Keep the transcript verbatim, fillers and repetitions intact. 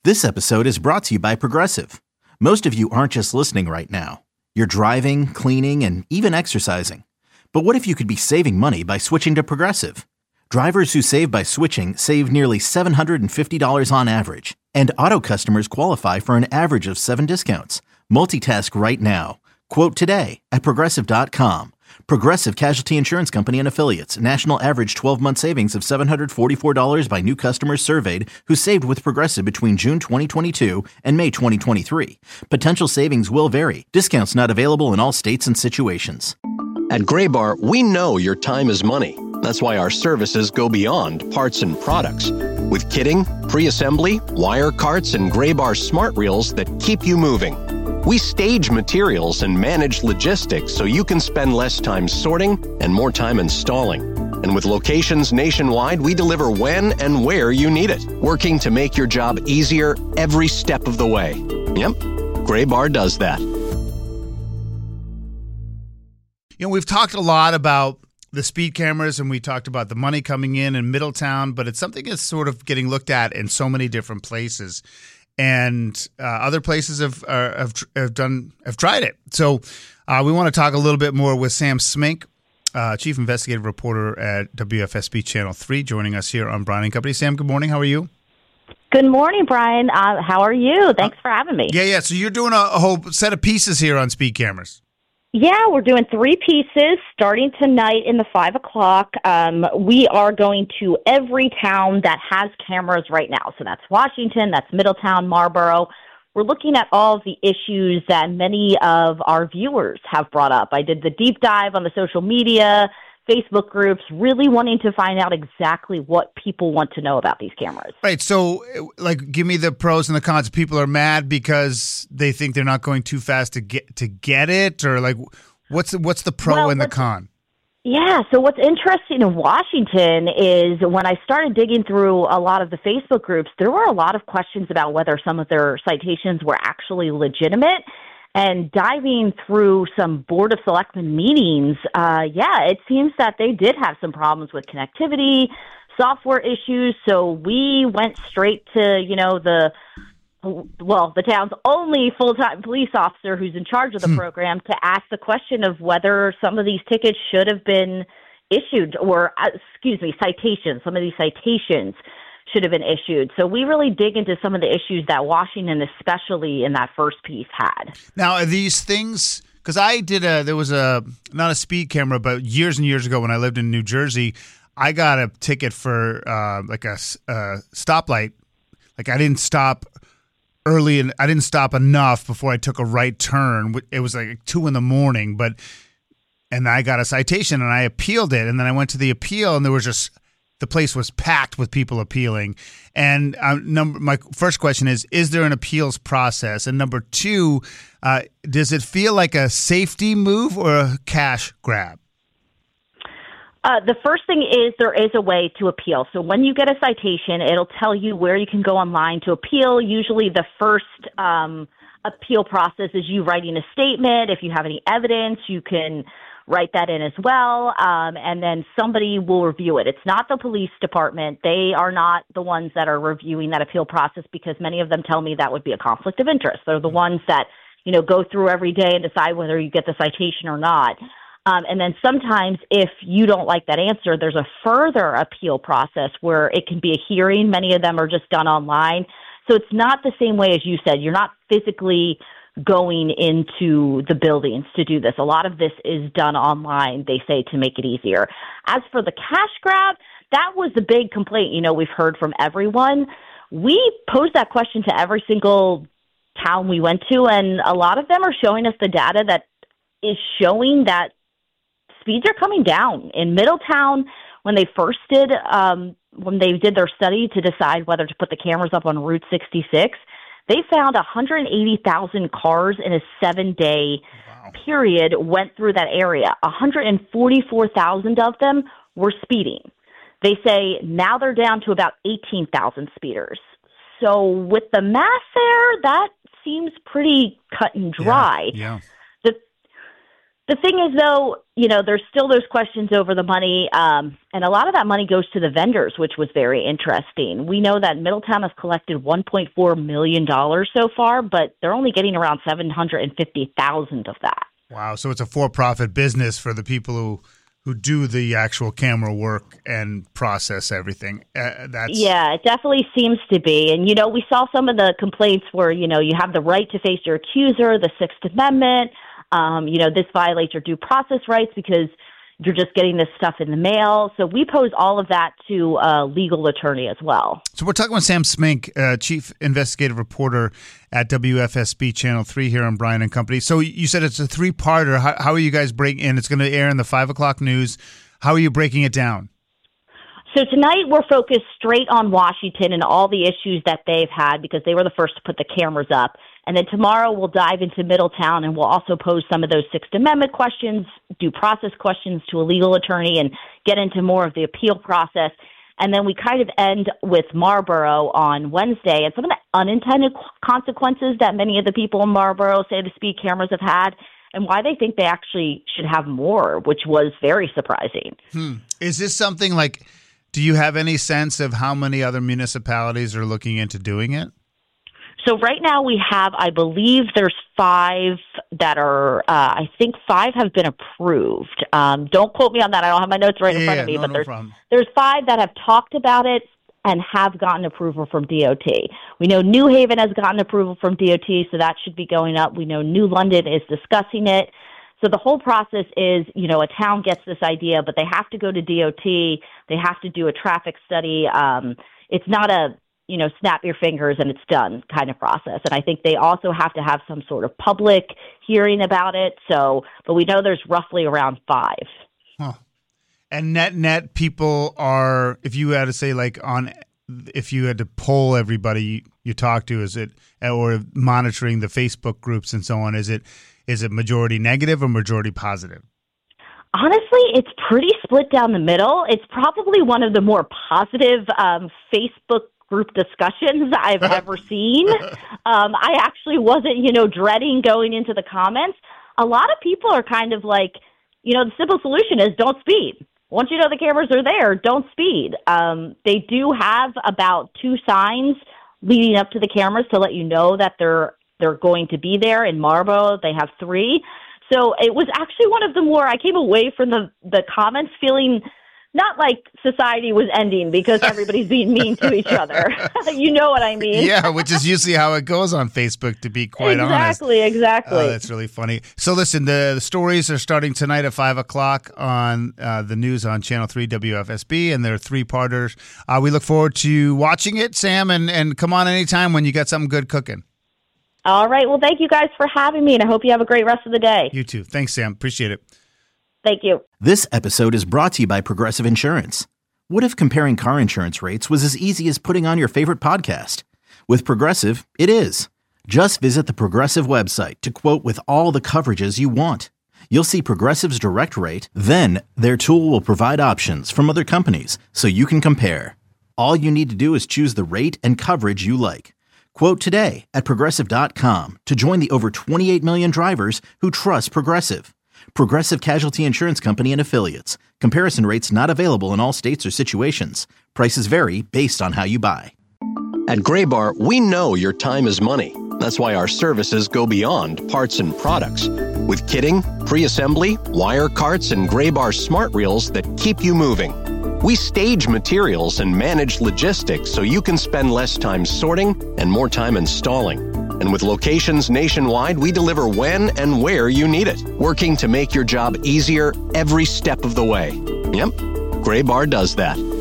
This episode is brought to you by Progressive. Most of you aren't just listening right now. You're driving, cleaning, and even exercising. But what if you could be saving money by switching to Progressive? Drivers who save by switching save nearly seven hundred fifty dollars on average. And auto customers qualify for an average of seven discounts. Multitask right now. Quote today at Progressive dot com. Progressive Casualty Insurance Company and Affiliates. National average twelve-month savings of seven hundred forty-four dollars by new customers surveyed who saved with Progressive between June twenty twenty-two and May twenty twenty-three. Potential savings will vary. Discounts not available in all states and situations. At Graybar, we know your time is money. That's why our services go beyond parts and products. With kitting, pre-assembly, wire carts, and Graybar smart reels that keep you moving. We stage materials and manage logistics so you can spend less time sorting and more time installing. And with locations nationwide, we deliver when and where you need it, working to make your job easier every step of the way. Yep, Graybar does that. You know, we've talked a lot about the speed cameras and we talked about the money coming in in Middletown, but it's something that's sort of getting looked at in so many different places. And uh, other places have, uh, have have done have tried it. So uh, we want to talk a little bit more with Sam Smink, uh, Chief Investigative Reporter at W F S B Channel three, joining us here on Brian and Company. Sam, good morning. How are you? Good morning, Brian. Uh, how are you? Thanks uh, for having me. Yeah, yeah. So you're doing a, a whole set of pieces here on speed cameras. Yeah, we're doing three pieces starting tonight in the five o'clock. Um, we are going to every town that has cameras right now. So that's Washington, that's Middletown, Marlboro. We're looking at all of the issues that many of our viewers have brought up. I did the deep dive on the social media, Facebook groups, really wanting to find out exactly what people want to know about these cameras. Right. So, like, give me the pros and the cons. People are mad because they think they're not going too fast to get to get it, or like, what's the, what's the pro well, and the con? Yeah. So what's interesting in Washington is when I started digging through a lot of the Facebook groups, there were a lot of questions about whether some of their citations were actually legitimate. And diving through some Board of Selectmen meetings, uh, yeah, it seems that they did have some problems with connectivity, software issues. So we went straight to, you know, the, well, the town's only full-time police officer who's in charge of the hmm. program to ask the question of whether some of these tickets should have been issued or, uh, excuse me, citations, some of these citations should have been issued. So we really dig into some of the issues that Washington, especially in that first piece, had. Now, are these things, because I did a, there was a, not a speed camera, but years and years ago when I lived in New Jersey, I got a ticket for uh, like a, a stoplight. Like I didn't stop early and I didn't stop enough before I took a right turn. It was like two in the morning, but, and I got a citation and I appealed it. And then I went to the appeal and there was just, the place was packed with people appealing. And uh, number, my first question is, is there an appeals process? And number two, uh, does it feel like a safety move or a cash grab? Uh, the first thing is there is a way to appeal. So when you get a citation, it'll tell you where you can go online to appeal. Usually the first um, appeal process is you writing a statement. If you have any evidence, you can write that in as well, um, and then somebody will review it. It's not the police department. They are not the ones that are reviewing that appeal process because many of them tell me that would be a conflict of interest. They're the ones that, you know, go through every day and decide whether you get the citation or not. Um, and then sometimes if you don't like that answer, there's a further appeal process where it can be a hearing. Many of them are just done online. So it's not the same way as you said. You're not physically going into the buildings to do this. A lot of this is done online, they say, to make it easier. As for the cash grab, that was the big complaint, you know, we've heard from everyone. We posed that question to every single town we went to, and a lot of them are showing us the data that is showing that speeds are coming down. In Middletown, when they first did, um, when they did their study to decide whether to put the cameras up on Route sixty-six, they found one hundred eighty thousand cars in a seven-day wow. period went through that area. one hundred forty-four thousand of them were speeding. They say now they're down to about eighteen thousand speeders. So with the math there, that seems pretty cut and dry. Yeah. yeah. The The thing is, though, you know, there's still those questions over the money, um, and a lot of that money goes to the vendors, which was very interesting. We know that Middletown has collected one point four million dollars so far, but they're only getting around seven hundred fifty thousand dollars of that. Wow, so it's a for-profit business for the people who, who do the actual camera work and process everything. Uh, that's Yeah, it definitely seems to be. And, you know, we saw some of the complaints where, you know, you have the right to face your accuser, the Sixth Amendment. Um, you know, this violates your due process rights because you're just getting this stuff in the mail. So we pose all of that to a legal attorney as well. So we're talking with Sam Smink, uh, Chief Investigative Reporter at W F S B Channel three here on Brian and Company. So you said it's a three-parter. How, how are you guys breaking in? It's going to air in the five o'clock news. How are you breaking it down? So tonight we're focused straight on Washington and all the issues that they've had because they were the first to put the cameras up. And then tomorrow we'll dive into Middletown and we'll also pose some of those Sixth Amendment questions, due process questions to a legal attorney and get into more of the appeal process. And then we kind of end with Marlboro on Wednesday and some of the unintended consequences that many of the people in Marlboro say the speed cameras have had and why they think they actually should have more, which was very surprising. Hmm. Is this something like, do you have any sense of how many other municipalities are looking into doing it? So right now we have, I believe there's five that are, uh, I think five have been approved. Um, don't quote me on that. I don't have my notes right in yeah, front of me, no, but no there's, problem. there's five that have talked about it and have gotten approval from D O T. We know New Haven has gotten approval from D O T, so that should be going up. We know New London is discussing it. So the whole process is, you know, a town gets this idea, but they have to go to D O T. They have to do a traffic study. Um, it's not a, you know, snap your fingers and it's done kind of process. And I think they also have to have some sort of public hearing about it. So, but we know there's roughly around five. Huh. And net net people are, if you had to say like on, if you had to poll everybody you talk to, is it, or monitoring the Facebook groups and so on, is it, is it majority negative or majority positive? Honestly, it's pretty split down the middle. It's probably one of the more positive um, Facebook group discussions I've ever seen. Um, I actually wasn't, you know, dreading going into the comments. A lot of people are kind of like, you know, the simple solution is don't speed. Once you know the cameras are there, don't speed. Um, they do have about two signs leading up to the cameras to let you know that they're they're going to be there. In Marlboro, they have three. So it was actually one of the more, I came away from the, the comments feeling not like society was ending because everybody's being mean to each other. You know what I mean? Yeah, which is usually how it goes on Facebook, to be quite exactly, honest. Exactly, exactly. Oh, that's really funny. So listen, the, the stories are starting tonight at five o'clock on uh, the news on Channel three W F S B, and they're three-parters. Uh, we look forward to watching it, Sam, and, and come on anytime when you got something good cooking. All right. Well, thank you guys for having me, and I hope you have a great rest of the day. You too. Thanks, Sam. Appreciate it. Thank you. This episode is brought to you by Progressive Insurance. What if comparing car insurance rates was as easy as putting on your favorite podcast? With Progressive, it is. Just visit the Progressive website to quote with all the coverages you want. You'll see Progressive's direct rate, then their tool will provide options from other companies so you can compare. All you need to do is choose the rate and coverage you like. Quote today at Progressive dot com to join the over twenty-eight million drivers who trust Progressive. Progressive Casualty Insurance Company and Affiliates. Comparison rates not available in all states or situations. Prices vary based on how you buy. At Graybar, we know your time is money. That's why our services go beyond parts and products. With kitting, pre-assembly, wire carts, and Graybar smart reels that keep you moving. We stage materials and manage logistics so you can spend less time sorting and more time installing. And with locations nationwide, we deliver when and where you need it, working to make your job easier every step of the way. Yep, Graybar does that.